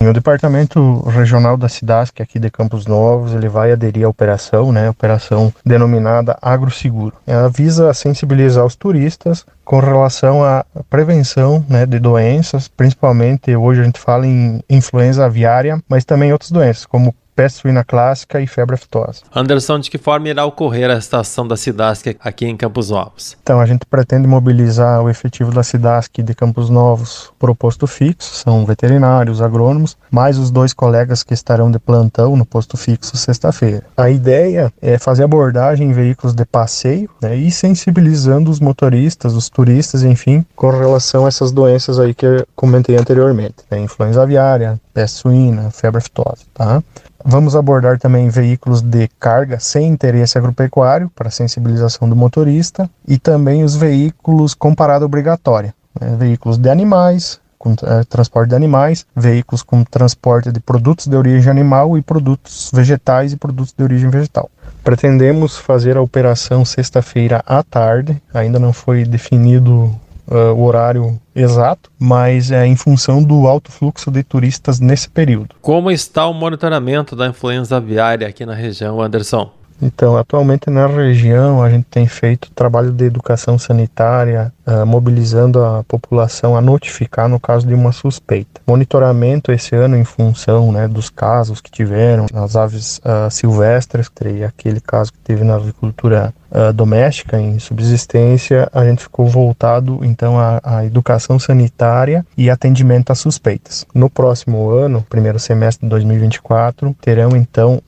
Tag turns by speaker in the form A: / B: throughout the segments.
A: Sim, o Departamento Regional da SIDASC aqui de Campos Novos, ele vai aderir à operação, né, operação denominada AgroSeguro. Ela visa sensibilizar os turistas com relação à prevenção, né, de doenças, principalmente hoje a gente fala em influenza aviária, mas também outras doenças, como peste suína clássica e febre aftosa.
B: Anderson, de que forma irá ocorrer a estação da SIDASC aqui em Campos Novos?
A: Então, a gente pretende mobilizar o efetivo da SIDASC de Campos Novos para o posto fixo, são veterinários, agrônomos, mais os 2 colegas que estarão de plantão no posto fixo sexta-feira. A ideia é fazer abordagem em veículos de passeio, né, e sensibilizando os motoristas, os turistas, enfim, com relação a essas doenças aí que eu comentei anteriormente, né, influenza aviária, peste suína, febre aftosa, tá? Vamos abordar também veículos de carga sem interesse agropecuário, para sensibilização do motorista, e também os veículos com parada obrigatória, né? Veículos de animais, com transporte de animais, veículos com transporte de produtos de origem animal e produtos vegetais e produtos de origem vegetal. Pretendemos fazer a operação sexta-feira à tarde, ainda não foi definido o horário exato, mas é em função do alto fluxo de turistas nesse período.
B: Como está o monitoramento da influenza aviária aqui na região, Anderson?
A: Então, atualmente na região a gente tem feito trabalho de educação sanitária, mobilizando a população a notificar no caso de uma suspeita. Monitoramento esse ano em função, né, dos casos que tiveram nas aves silvestres, e aquele caso que teve na avicultura doméstica em subsistência, a gente ficou voltado então à educação sanitária e atendimento às suspeitas. No próximo ano, primeiro semestre de 2024, terão então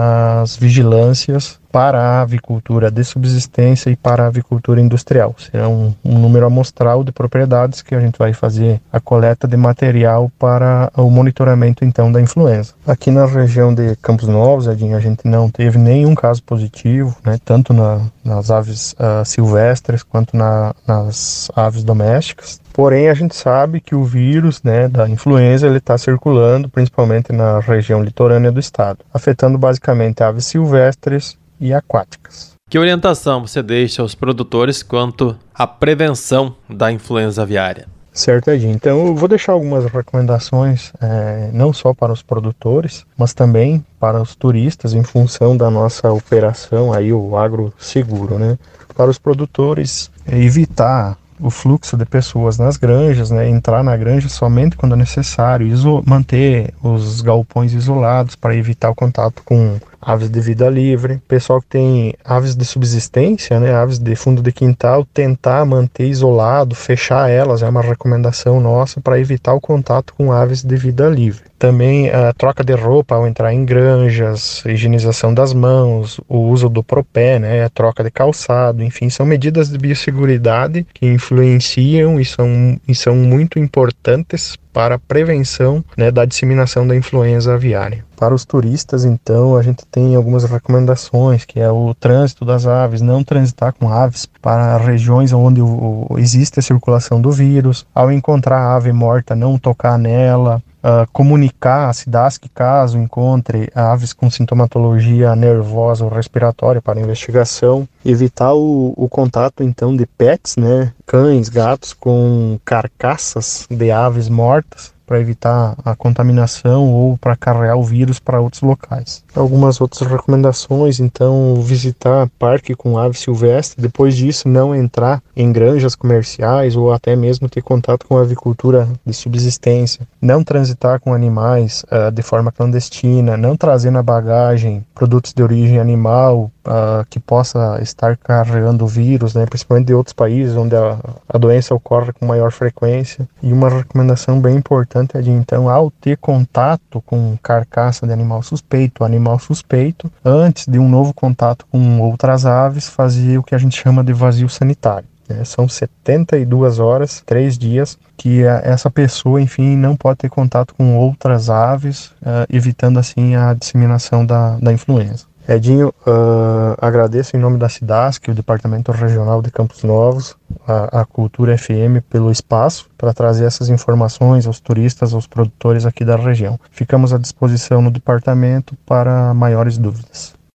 A: as vigilâncias para a avicultura de subsistência e para a avicultura industrial. Será um número amostral de propriedades que a gente vai fazer a coleta de material para o monitoramento então da influenza. Aqui na região de Campos Novos, Edinho, a gente não teve nenhum caso positivo, né, tanto nas aves silvestres quanto nas aves domésticas. Porém, a gente sabe que o vírus, né, da influenza ele está circulando principalmente na região litorânea do estado, afetando basicamente aves silvestres e aquáticas.
B: Que orientação você deixa aos produtores quanto à prevenção da influenza aviária?
A: Certo, Edinho. Então, eu vou deixar algumas recomendações, não só para os produtores, mas também para os turistas, em função da nossa operação, aí, o AgroSeguro, né? Para os produtores, evitar o fluxo de pessoas nas granjas, né? Entrar na granja somente quando é necessário, manter os galpões isolados para evitar o contato com aves de vida livre. Pessoal que tem aves de subsistência, né, aves de fundo de quintal, tentar manter isolado, fechar elas, é uma recomendação nossa para evitar o contato com aves de vida livre. Também a troca de roupa ao entrar em granjas, higienização das mãos, o uso do propé, né, a troca de calçado, enfim, são medidas de biosseguridade que influenciam e são muito importantes para a prevenção, né, da disseminação da influenza aviária. Para os turistas, então, a gente tem algumas recomendações, que é o trânsito das aves, não transitar com aves para regiões onde existe a circulação do vírus. Ao encontrar a ave morta, não tocar nela. Comunicar a SIDASC caso encontre aves com sintomatologia nervosa ou respiratória para investigação. Evitar o contato, então, de pets, né, cães, gatos, com carcaças de aves mortas, para evitar a contaminação ou para carregar o vírus para outros locais. Algumas outras recomendações, então, visitar parque com ave silvestre, depois disso não entrar em granjas comerciais ou até mesmo ter contato com a avicultura de subsistência, não transitar com animais de forma clandestina, não trazer na bagagem produtos de origem animal que possa estar carregando o vírus, né, principalmente de outros países onde a doença ocorre com maior frequência. E uma recomendação bem importante é de, então, ao ter contato com carcaça de animal suspeito, antes de um novo contato com outras aves, fazer o que a gente chama de vazio sanitário. São 72 horas, 3 dias, que essa pessoa, enfim, não pode ter contato com outras aves, evitando assim a disseminação da influenza. Edinho, agradeço em nome da SIDASC, o Departamento Regional de Campos Novos, a Cultura FM pelo espaço para trazer essas informações aos turistas, aos produtores aqui da região. Ficamos à disposição no departamento para maiores dúvidas.